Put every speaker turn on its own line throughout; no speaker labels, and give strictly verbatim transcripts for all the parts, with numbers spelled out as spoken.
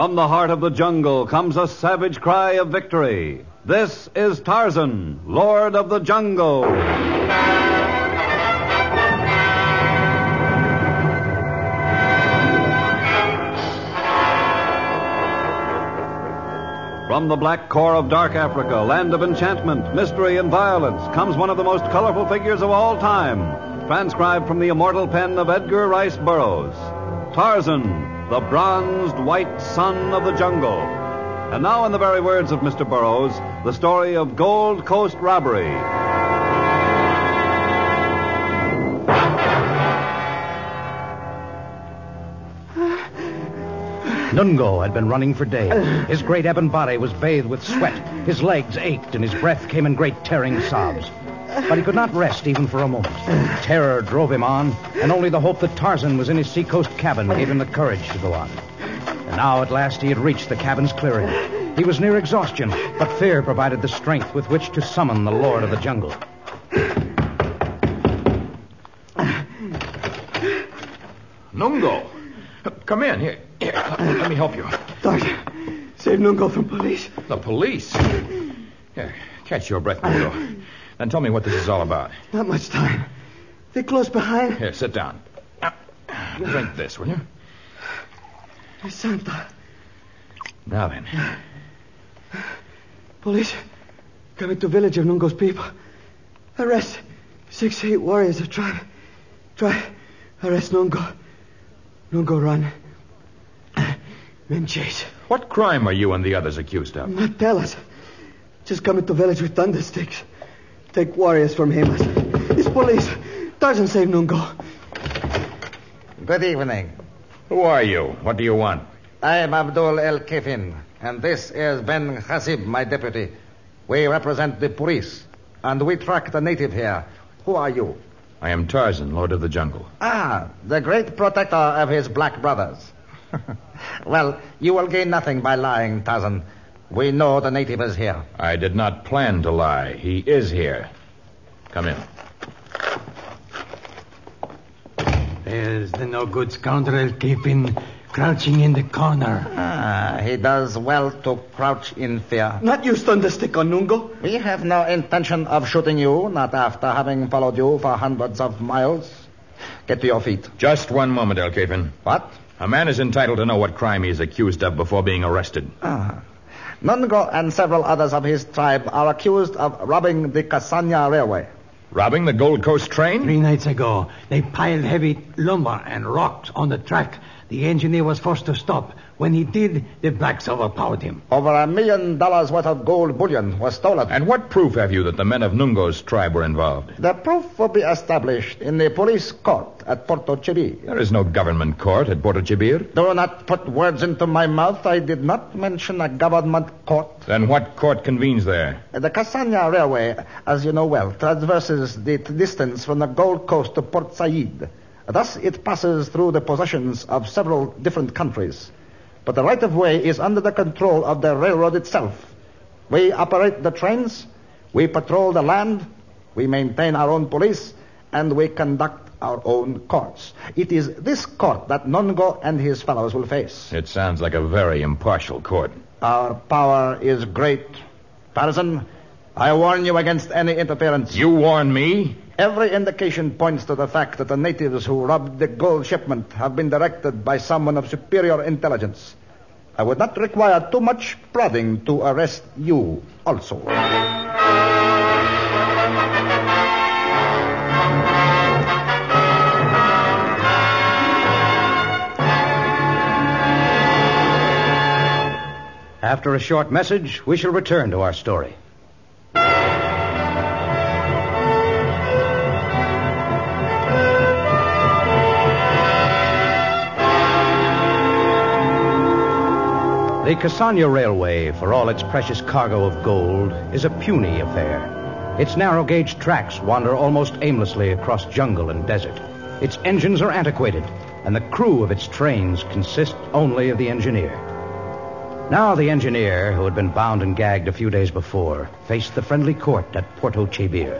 From the heart of the jungle comes a savage cry of victory. This is Tarzan, Lord of the Jungle. From the black core of dark Africa, land of enchantment, mystery, and violence, comes one of the most colorful figures of all time, transcribed from the immortal pen of Edgar Rice Burroughs. Tarzan, the bronzed white son of the jungle. And now, in the very words of Mister Burroughs, the story of Gold Coast robbery.
Nungo had been running for days. His great ebon body was bathed with sweat. His legs ached, and his breath came in great tearing sobs. But he could not rest even for a moment. Terror drove him on, and only the hope that Tarzan was in his seacoast cabin gave him the courage to go on. And now, at last, he had reached the cabin's clearing. He was near exhaustion, but fear provided the strength with which to summon the Lord of the Jungle.
Nungo, come in. Here, here, let me help you.
Doctor, save Nungo from police.
The police? Here, catch your breath, Nungo. Then tell me what this is all about.
Not much time. They're close behind.
Here, sit down. Now, drink this, will you?
Santa.
Now then.
Police coming to village of Nungo's people. Arrest six, eight warriors of tribe. Try arrest Nungo. Nungo run. Men chase.
What crime are you and the others accused of?
Not tell us. Just coming to village with thunder sticks. Take warriors from him. It's police. Tarzan save Nungo.
Good evening.
Who are you? What do you want?
I am Abdul El Kefin, and this is Ben Hasib, my deputy. We represent the police, and we track the native here. Who are you?
I am Tarzan, Lord of the Jungle.
Ah, the great protector of his black brothers. Well, you will gain nothing by lying, Tarzan. We know the native is here.
I did not plan to lie. He is here. Come in.
There's the no-good scoundrel keeping crouching in the corner.
Ah, he does well to crouch in fear.
Not use thunder stick on Nungo.
We have no intention of shooting you, not after having followed you for hundreds of miles. Get to your feet.
Just one moment, El Kefin.
What?
A man is entitled to know what crime he is accused of before being arrested.
Ah. Nungo and several others of his tribe are accused of robbing the Kasanya Railway.
Robbing the Gold Coast train?
Three nights ago, they piled heavy lumber and rocks on the track. The engineer was forced to stop. When he did, the blacks overpowered him.
Over a million dollars worth of gold bullion was stolen.
And what proof have you that the men of Nungo's tribe were involved?
The proof will be established in the police court at Porto Chibir.
There is no government court at Porto Chibir.
Do not put words into my mouth. I did not mention a government court.
Then what court convenes there?
The Kasanya Railway, as you know well, traverses the distance from the Gold Coast to Port Said. Thus, it passes through the possessions of several different countries. But the right-of-way is under the control of the railroad itself. We operate the trains, we patrol the land, we maintain our own police, and we conduct our own courts. It is this court that Nungo and his fellows will face.
It sounds like a very impartial court.
Our power is great. Tarzan, I warn you against any interference.
You warn me?
Every indication points to the fact that the natives who robbed the gold shipment have been directed by someone of superior intelligence. I would not require too much prodding to arrest you also.
After a short message, we shall return to our story. The Kasanya Railway, for all its precious cargo of gold, is a puny affair. Its narrow-gauge tracks wander almost aimlessly across jungle and desert. Its engines are antiquated, and the crew of its trains consist only of the engineer. Now the engineer, who had been bound and gagged a few days before, faced the friendly court at Porto Chibir.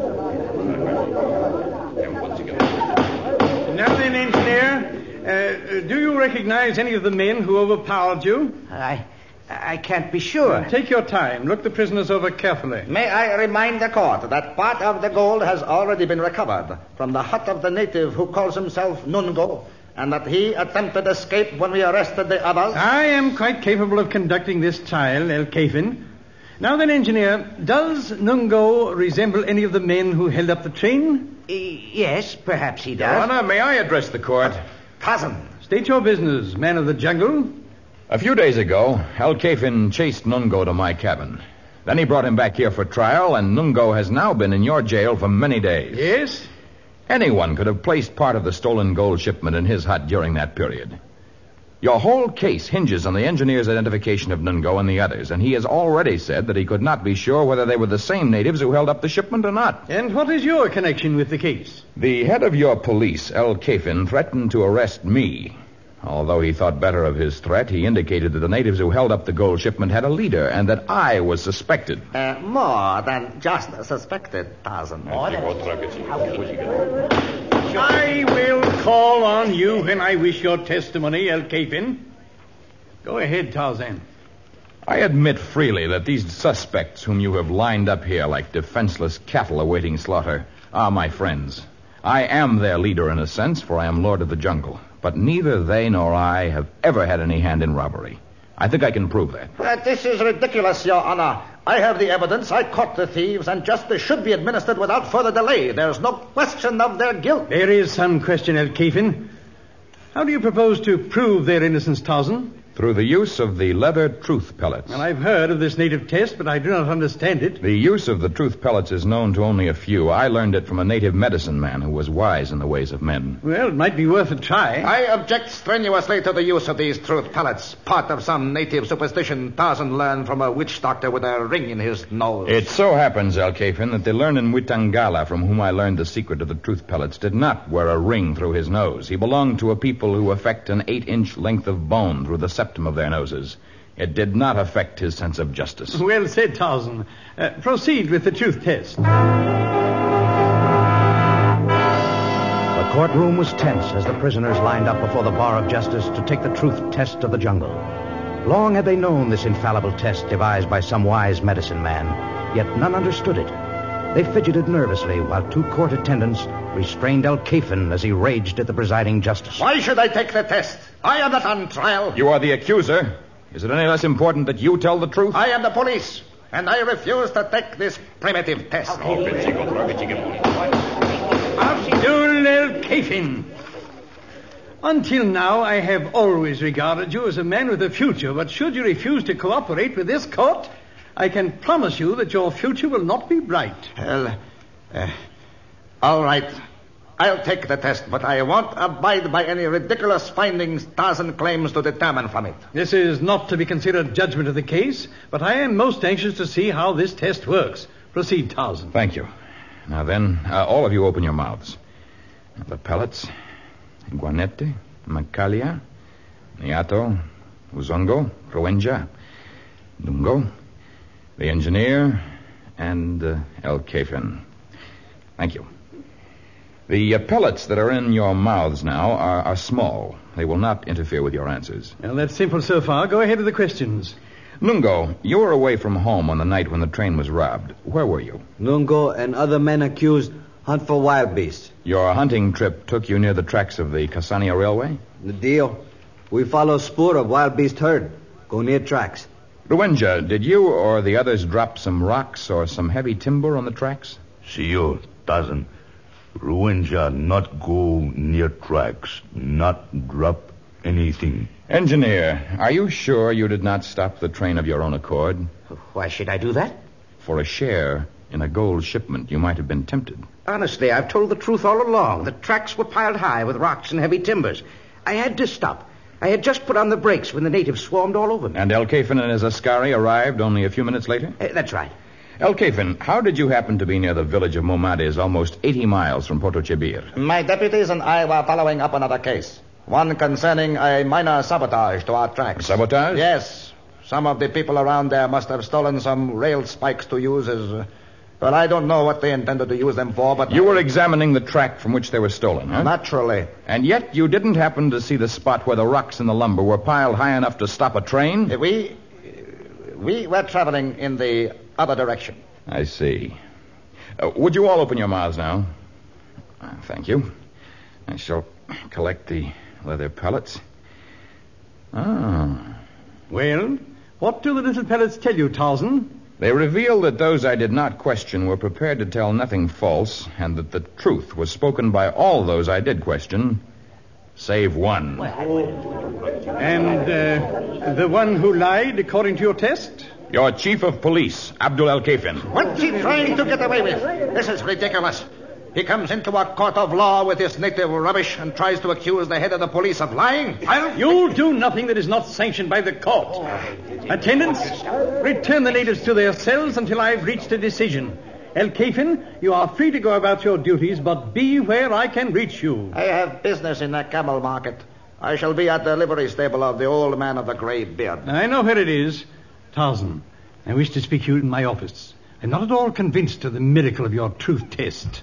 Now then, engineer, uh, Uh, do you recognize any of the men who overpowered you?
I, I can't be sure.
Uh, take your time. Look the prisoners over carefully.
May I remind the court that part of the gold has already been recovered from the hut of the native who calls himself Nungo, and that he attempted escape when we arrested the others?
I am quite capable of conducting this trial, El Kafin. Now then, engineer, does Nungo resemble any of the men who held up the train?
Uh, yes, perhaps he
Your
does.
Honor, may I address the court?
Cousin.
State your business, man of the jungle.
A few days ago, El Kafin chased Nungo to my cabin. Then he brought him back here for trial, and Nungo has now been in your jail for many days.
Yes?
Anyone could have placed part of the stolen gold shipment in his hut during that period. Your whole case hinges on the engineer's identification of Nungo and the others, and he has already said that he could not be sure whether they were the same natives who held up the shipment or not.
And what is your connection with the case?
The head of your police, El Kafin, threatened to arrest me. Although he thought better of his threat, he indicated that the natives who held up the gold shipment had a leader and that I was suspected.
Uh, more than just suspected, Tarzan.
I will call on you when I wish your testimony, El Kafin. Go ahead, Tarzan.
I admit freely that these suspects whom you have lined up here like defenseless cattle awaiting slaughter are my friends. I am their leader in a sense, for I am Lord of the Jungle. But neither they nor I have ever had any hand in robbery. I think I can prove that.
Uh, this is ridiculous, Your Honor. I have the evidence. I caught the thieves, and justice should be administered without further delay. There's no question of their guilt.
There is some question, El Kafin. How do you propose to prove their innocence, Tarzan?
Through the use of the leather truth pellets.
Well, I've heard of this native test, but I do not understand it.
The use of the truth pellets is known to only a few. I learned it from a native medicine man who was wise in the ways of men.
Well, it might be worth a try.
I object strenuously to the use of these truth pellets. Part of some native superstition Tarzan learned from a witch doctor with a ring in his nose.
It so happens, El Kafin, that the learned Mwitangala, from whom I learned the secret of the truth pellets, did not wear a ring through his nose. He belonged to a people who affect an eight-inch length of bone through the septum of their noses. It did not affect his sense of justice.
Well said, Tarzan. Uh, proceed with the truth test.
The courtroom was tense as the prisoners lined up before the bar of justice to take the truth test of the jungle. Long had they known this infallible test devised by some wise medicine man, yet none understood it. They fidgeted nervously while two court attendants restrained El Kafin as he raged at the presiding justice.
Why should I take the test? I am not on trial.
You are the accuser. Is it any less important that you tell the truth?
I am the police, and I refuse to take this primitive test.
Abdul El Kafin. Until now, I have always regarded you as a man with a future, but should you refuse to cooperate with this court, I can promise you that your future will not be bright.
Well, uh, all right. I'll take the test, but I won't abide by any ridiculous findings Tarzan claims to determine from it.
This is not to be considered judgment of the case, but I am most anxious to see how this test works. Proceed, Tarzan.
Thank you. Now then, uh, all of you open your mouths. The pellets, Guanete, Macalia, Niato, Uzongo, Roenja, Dungo, the engineer, and uh, El Kafin. Thank you. The uh, pellets that are in your mouths now are, are small. They will not interfere with your answers.
Well, that's simple so far. Go ahead with the questions.
Nungo, you were away from home on the night when the train was robbed. Where were you?
Nungo and other men accused hunt for wild beasts.
Your hunting trip took you near the tracks of the Cassania Railway?
The deal. We follow spoor of wild beast herd. Go near tracks.
Ruenja, did you or the others drop some rocks or some heavy timber on the tracks?
Senor Tarzan, Ruenja not go near tracks, not drop anything.
Engineer, are you sure you did not stop the train of your own accord?
Why should I do that?
For a share in a gold shipment, you might have been tempted.
Honestly, I've told the truth all along. The tracks were piled high with rocks and heavy timbers. I had to stop. I had just put on the brakes when the natives swarmed all over me.
And El Kafin and his Askari arrived only a few minutes later?
Uh, that's right.
El Kafin, how did you happen to be near the village of Momades, almost eighty miles from Porto Chibir?
My deputies and I were following up another case. One concerning a minor sabotage to our tracks.
Sabotage?
Yes. Some of the people around there must have stolen some rail spikes to use as uh, Well, I don't know what they intended to use them for, but...
You were examining the track from which they were stolen, huh?
Naturally.
And yet you didn't happen to see the spot where the rocks and the lumber were piled high enough to stop a train?
Uh, We... We were traveling in the other direction.
I see. Uh, would you all open your mouths now? Uh, thank you. I shall collect the leather pellets. Ah.
Well, what do the little pellets tell you, Tarzan?
They reveal that those I did not question were prepared to tell nothing false, and that the truth was spoken by all those I did question, save one.
And uh, the one who lied, according to your test?
Your chief of police, Abdul Al-Kafin.
What's he trying to get away with? This is ridiculous. He comes into a court of law with this native rubbish and tries to accuse the head of the police of lying. I'll...
You'll do nothing that is not sanctioned by the court. Attendants, return the natives to their cells until I've reached a decision. Al-Kafin, you are free to go about your duties, but be where I can reach you.
I have business in the camel market. I shall be at the livery stable of the old man of the grey beard.
I know where it is. Tarzan, I wish to speak to you in my office. I'm not at all convinced of the miracle of your truth test.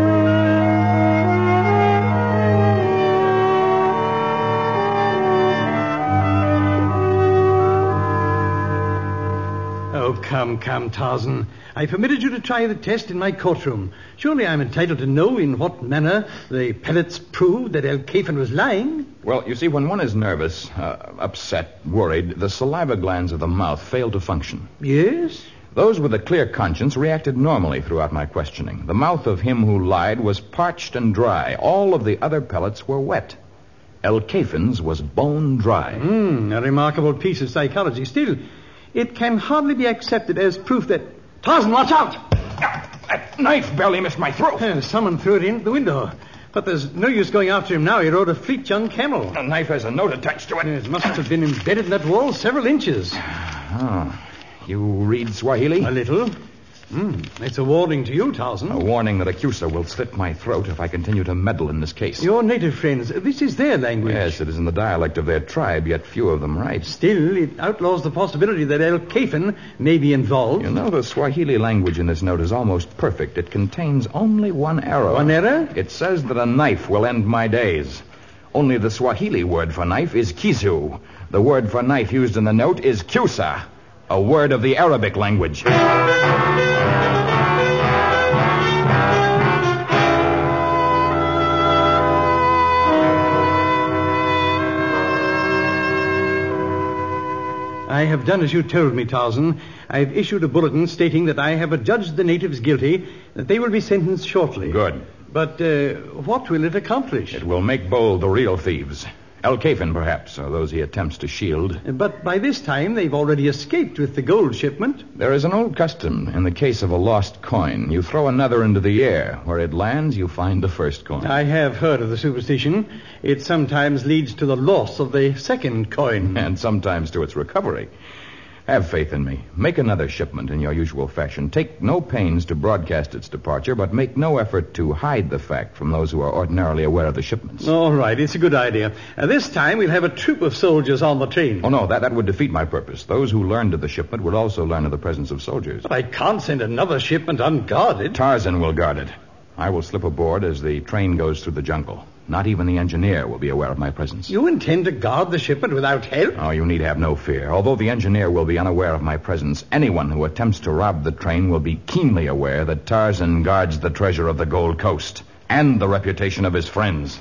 Oh, come, come, Tarzan. I permitted you to try the test in my courtroom. Surely I'm entitled to know in what manner the pellets proved that Al-Kafin was lying.
Well, you see, when one is nervous, uh, upset, worried, the saliva glands of the mouth fail to function.
Yes?
Those with a clear conscience reacted normally throughout my questioning. The mouth of him who lied was parched and dry. All of the other pellets were wet. Al-Kafin's was bone dry.
Hmm, a remarkable piece of psychology. Still, it can hardly be accepted as proof that... Tarzan, watch out!
That knife barely missed my throat.
Uh, someone threw it in the window. But there's no use going after him now. He rode a fleet young camel.
The knife has a note attached to it.
It must have been embedded in that wall several inches.
Oh. You read Swahili?
A little. Mm, it's a warning to you, Tarzan.
A warning that Acusa will slit my throat if I continue to meddle in this case.
Your native friends, this is their language.
Yes, it is in the dialect of their tribe, yet few of them write.
Still, it outlaws the possibility that Al-Kafin may be involved.
You know, the Swahili language in this note is almost perfect. It contains only one error.
One error?
It says that a knife will end my days. Only the Swahili word for knife is kisu. The word for knife used in the note is kusa, a word of the Arabic language.
I have done as you told me, Tarzan. I've issued a bulletin stating that I have adjudged the natives guilty, that they will be sentenced shortly.
Good.
But uh, what will it accomplish?
It will make bold the real thieves. Al-Kafin, perhaps, or those he attempts to shield.
But by this time, they've already escaped with the gold shipment.
There is an old custom in the case of a lost coin. You throw another into the air. Where it lands, you find the first coin.
I have heard of the superstition. It sometimes leads to the loss of the second coin.
And sometimes to its recovery. Have faith in me. Make another shipment in your usual fashion. Take no pains to broadcast its departure, but make no effort to hide the fact from those who are ordinarily aware of the shipments.
All right, it's a good idea. Uh, this time we'll have a troop of soldiers on the train.
Oh, no, that, that would defeat my purpose. Those who learned of the shipment would also learn of the presence of soldiers.
But I can't send another shipment unguarded.
Tarzan will guard it. I will slip aboard as the train goes through the jungle. Not even the engineer will be aware of my presence.
You intend to guard the shipment without help?
Oh, you need have no fear. Although the engineer will be unaware of my presence, anyone who attempts to rob the train will be keenly aware that Tarzan guards the treasure of the Gold Coast and the reputation of his friends.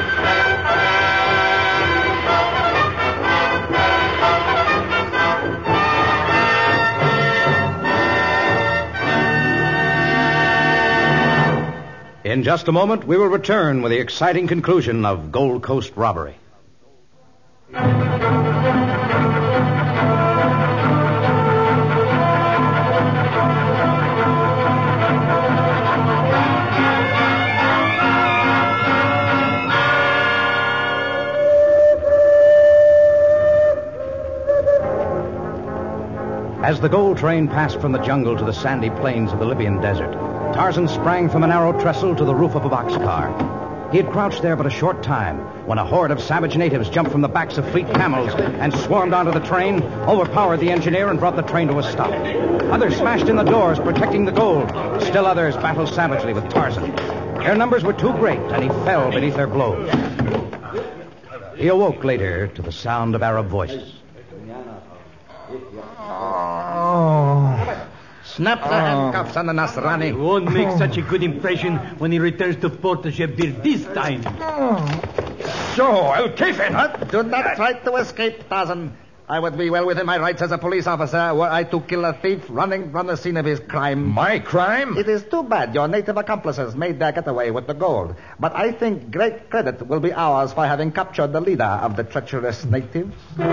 In just a moment, we will return with the exciting conclusion of Gold Coast Robbery. As the gold train passed from the jungle to the sandy plains of the Libyan desert, Tarzan sprang from a narrow trestle to the roof of a boxcar. He had crouched there but a short time when a horde of savage natives jumped from the backs of fleet camels and swarmed onto the train, overpowered the engineer, and brought the train to a stop. Others smashed in the doors, protecting the gold. Still others battled savagely with Tarzan. Their numbers were too great, and he fell beneath their blows. He awoke later to the sound of Arab voices.
Oh. Snap the oh. handcuffs on the Nasrani.
He won't make such a good impression when he returns to Port Jabir this time.
Oh. So, Al Kafin. Do not try to escape, Tarzan. I would be well within my rights as a police officer were I to kill a thief running from the scene of his crime.
My crime?
It is too bad your native accomplices made their getaway with the gold. But I think great credit will be ours for having captured the leader of the treacherous natives.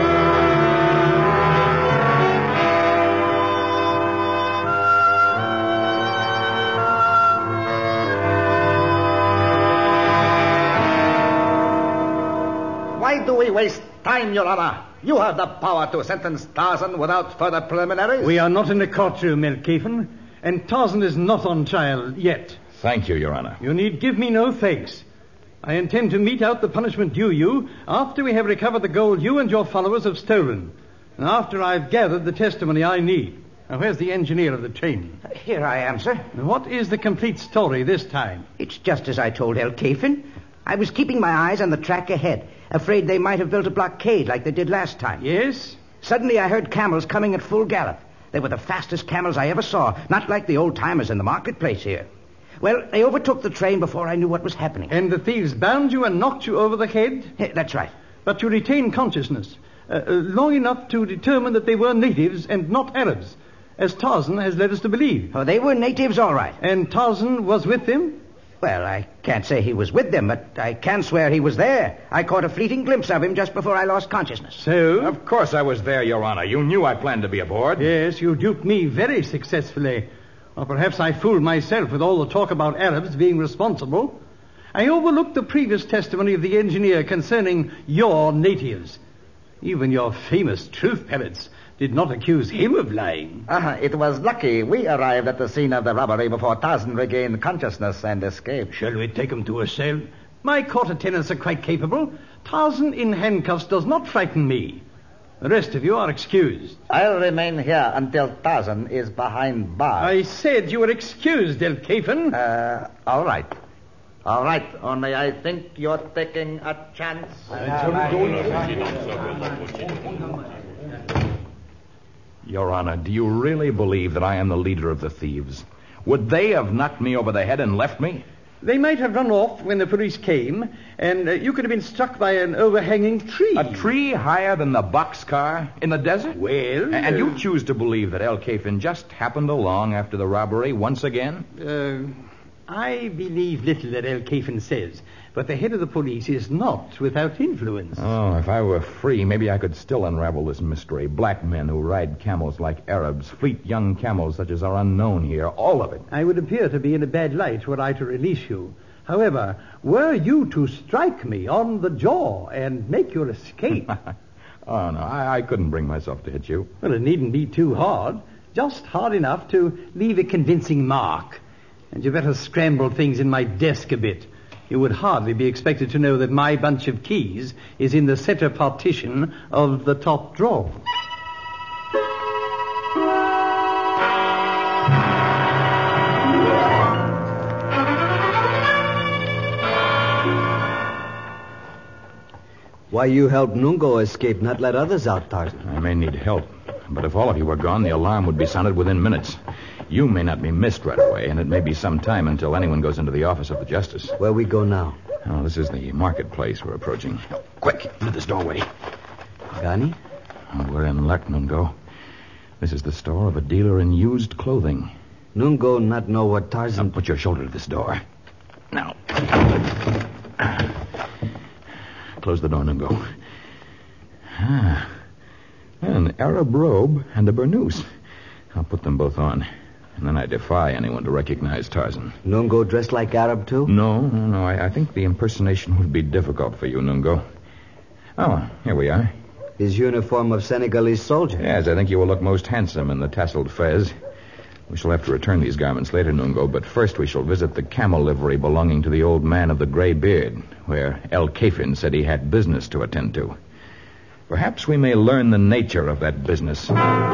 Why do we waste time, Your Honor? You have the power to sentence Tarzan without further preliminaries.
We are not in a courtroom, El Kafin, and Tarzan is not on trial yet.
Thank you, Your Honor.
You need give me no thanks. I intend to mete out the punishment due you after we have recovered the gold you and your followers have stolen, and after I've gathered the testimony I need. Now, where's the engineer of the train?
Uh, here I am, sir.
Now, what is the complete story this time?
It's just as I told El Kafin. I was keeping my eyes on the track ahead, afraid they might have built a blockade like they did last time.
Yes?
Suddenly I heard camels coming at full gallop. They were the fastest camels I ever saw, not like the old-timers in the marketplace here. Well, they overtook the train before I knew what was happening.
And the thieves bound you and knocked you over the head?
Yeah, that's right.
But you retained consciousness, uh, uh, long enough to determine that they were natives and not Arabs, as Tarzan has led us to believe.
Oh, they were natives, all right.
And Tarzan was with them?
Well, I can't say he was with them, but I can swear he was there. I caught a fleeting glimpse of him just before I lost consciousness.
So?
Of course I was there, Your Honor. You knew I planned to be aboard.
Yes, you duped me very successfully. Or perhaps I fooled myself with all the talk about Arabs being responsible. I overlooked the previous testimony of the engineer concerning your natives. Even your famous truth pellets did not accuse him of lying.
Uh, it was lucky we arrived at the scene of the robbery before Tarzan regained consciousness and escaped.
Shall we take him to a cell? My court attendants are quite capable. Tarzan in handcuffs does not frighten me. The rest of you are excused.
I'll remain here until Tarzan is behind bars.
I said you were excused, El Kafin.
Uh, all right. All right, only I think you're taking a chance.
Your Honor, do you really believe that I am the leader of the thieves? Would they have knocked me over the head and left me?
They might have run off when the police came, and uh, you could have been struck by an overhanging tree.
A tree higher than the boxcar in the desert?
Well...
And
uh,
you choose to believe that El Kafin just happened along after the robbery once again?
Uh, I believe little that El Kafin says, but the head of the police is not without influence.
Oh, if I were free, maybe I could still unravel this mystery. Black men who ride camels like Arabs, fleet young camels such as are unknown here, all of it.
I would appear to be in a bad light were I to release you. However, were you to strike me on the jaw and make your escape...
Oh, no, I, I couldn't bring myself to hit you.
Well, it needn't be too hard. Just hard enough to leave a convincing mark. And you better scramble things in my desk a bit. You would hardly be expected to know that my bunch of keys is in the center partition of the top drawer.
Why you helped Nungo escape, not let others out, Tarzan?
I may need help, but if all of you were gone, the alarm would be sounded within minutes. You may not be missed right away, and it may be some time until anyone goes into the office of the justice.
Where we go now?
Oh, this is the marketplace we're approaching. Oh, quick, into this doorway.
Gani?
Oh, we're in luck, Nungo. This is the store of a dealer in used clothing.
Nungo not know what Tarzan...
Now, put your shoulder to this door. Now. Close the door, Nungo. Ah. An Arab robe and a burnous. I'll put them both on. And then I defy anyone to recognize Tarzan.
Nungo dressed like Arab, too?
No, no, no. I, I think the impersonation would be difficult for you, Nungo. Oh, here we are.
His uniform of Senegalese soldier.
Yes, I think you will look most handsome in the tasseled fez. We shall have to return these garments later, Nungo, but first we shall visit the camel livery belonging to the old man of the gray beard, where El Kafin said he had business to attend to. Perhaps we may learn the nature of that business.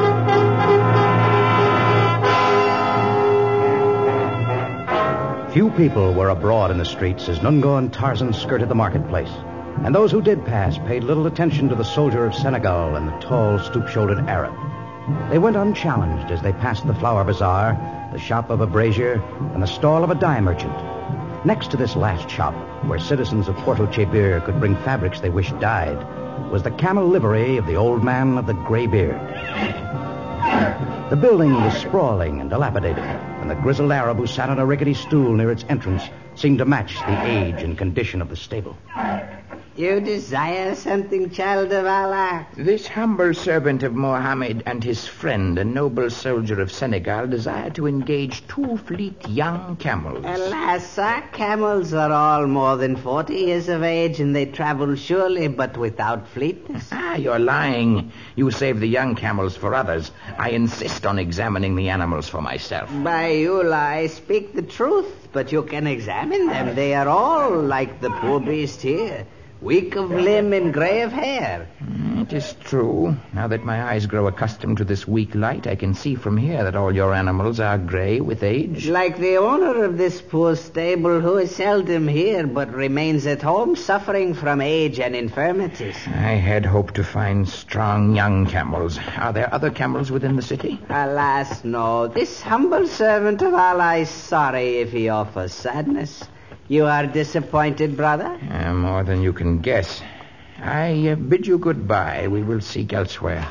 Few people were abroad in the streets as Nungo and Tarzan skirted the marketplace. And those who did pass paid little attention to the soldier of Senegal and the tall, stoop-shouldered Arab. They went unchallenged as they passed the flower bazaar, the shop of a brazier, and the stall of a dye merchant. Next to this last shop, where citizens of Porto Chebir could bring fabrics they wished dyed, was the camel livery of the old man of the gray beard. The building was sprawling and dilapidated, and the grizzled Arab who sat on a rickety stool near its entrance seemed to match the age and condition of the stable.
You desire something, child of Allah?
This humble servant of Mohammed and his friend, a noble soldier of Senegal, desire to engage two fleet young camels.
Alas, sir, camels are all more than forty years of age, and they travel surely, but without fleetness.
Ah, you're lying. You save the young camels for others. I insist on examining the animals for myself.
By you lie, speak the truth, but you can examine them. They are all like the poor beast here. Weak of limb and gray of hair.
It is true. Now that my eyes grow accustomed to this weak light, I can see from here that all your animals are gray with age.
Like the owner of this poor stable, who is seldom here but remains at home suffering from age and infirmities.
I had hoped to find strong young camels. Are there other camels within the city?
Alas, no. This humble servant of Allah is sorry if he offers sadness. You are disappointed, brother?
Uh, more than you can guess. I uh, bid you goodbye. We will seek elsewhere.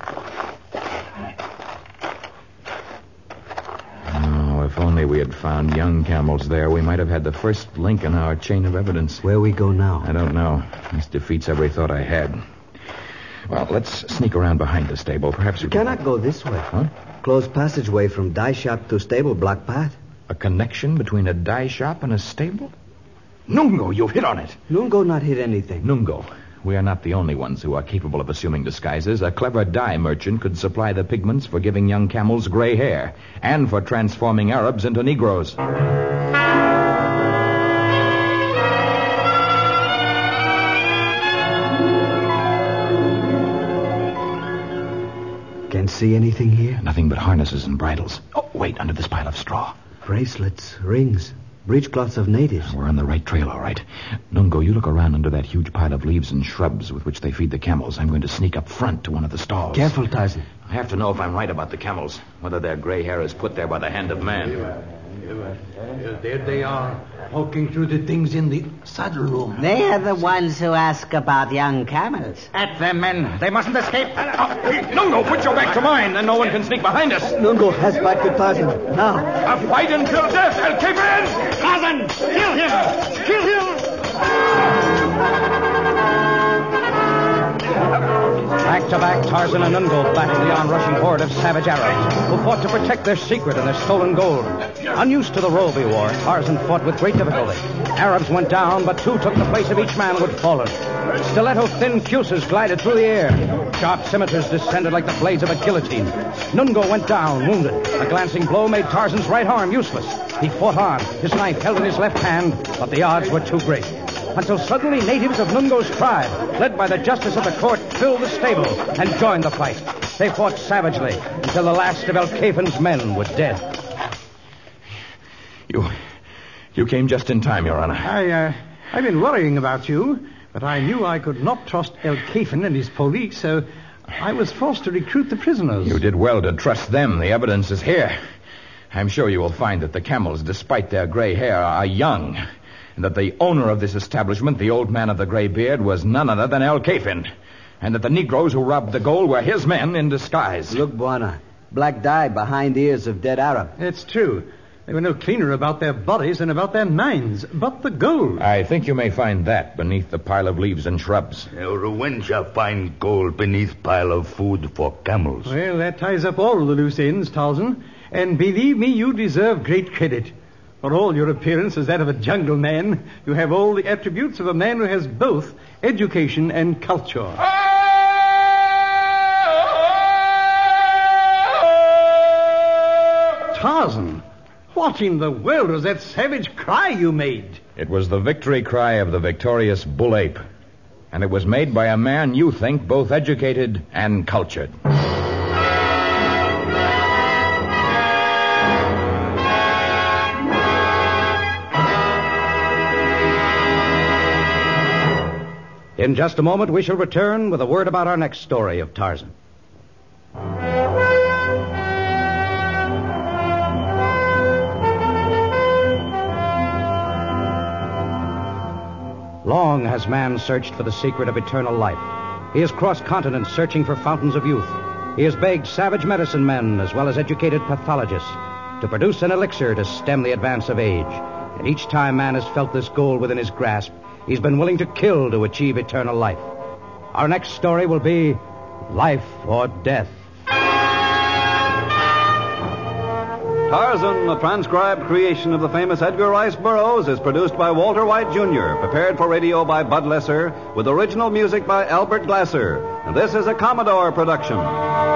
Oh, if only we had found young camels there, we might have had the first link in our chain of evidence.
Where we go now?
I don't know. This defeats every thought I had. Well, let's sneak around behind the stable. Perhaps we
You cannot go this way.
Huh?
Closed passageway from dye shop to stable, block path.
A connection between a dye shop and a stable? Nungo, you've hit on it.
Nungo not hit anything.
Nungo, we are not the only ones who are capable of assuming disguises. A clever dye merchant could supply the pigments for giving young camels gray hair and for transforming Arabs into Negroes.
Can see anything here?
Nothing but harnesses and bridles. Oh, wait, under this pile of straw.
Bracelets, rings, breechcloths of natives.
We're on the right trail, all right. Nungo, you look around under that huge pile of leaves and shrubs with which they feed the camels. I'm going to sneak up front to one of the stalls.
Careful, Tarzan.
I have to know if I'm right about the camels, whether their gray hair is put there by the hand of man.
There they are, walking through the things in the saddle room.
They are the ones who ask about young camels.
At them, men. They mustn't escape.
Oh, hey, Nungo, put your back to mine, then no one can sneak behind us.
Nungo has back to Tarzan. Now.
A fight until death. El Kafin!
Tarzan! Kill him! Kill him!
Back to back, Tarzan and Nungo battled the onrushing horde of savage Arabs who fought to protect their secret and their stolen gold. Unused to the role we wore, Tarzan fought with great difficulty. Arabs went down, but two took the place of each man who had fallen. Stiletto-thin cuisses glided through the air. Sharp scimitars descended like the blades of a guillotine. Nungo went down, wounded. A glancing blow made Tarzan's right arm useless. He fought on, his knife held in his left hand, but the odds were too great. Until suddenly natives of Nungo's tribe, led by the justice of the court, filled the stable and joined the fight. They fought savagely until the last of El Kafin's men were dead.
You... you came just in time, Your Honor.
I, uh, I've been worrying about you, but I knew I could not trust El Kafin and his police, so I was forced to recruit the prisoners.
You did well to trust them. The evidence is here. I'm sure you will find that the camels, despite their gray hair, are young, and that the owner of this establishment, the old man of the gray beard, was none other than El Kafin, and that the Negroes who robbed the gold were his men in disguise.
Look, Buana. Black dye behind ears of dead Arab.
It's true. They were no cleaner about their bodies than about their minds. But the gold.
I think you may find that beneath the pile of leaves and shrubs.
Ruwenja find gold beneath pile of food for camels.
Well, that ties up all the loose ends, Tarzan. And believe me, you deserve great credit. For all your appearance as that of a jungle man, you have all the attributes of a man who has both education and culture. Tarzan, what in the world was that savage cry you made?
It was the victory cry of the victorious bull ape. And it was made by a man you think both educated and cultured.
In just a moment, we shall return with a word about our next story of Tarzan. Long has man searched for the secret of eternal life. He has crossed continents searching for fountains of youth. He has begged savage medicine men as well as educated pathologists to produce an elixir to stem the advance of age. And each time man has felt this goal within his grasp, he's been willing to kill to achieve eternal life. Our next story will be Life or Death.
Tarzan, a transcribed creation of the famous Edgar Rice Burroughs, is produced by Walter White Junior, prepared for radio by Bud Lesser, with original music by Albert Glasser. And this is a Commodore production.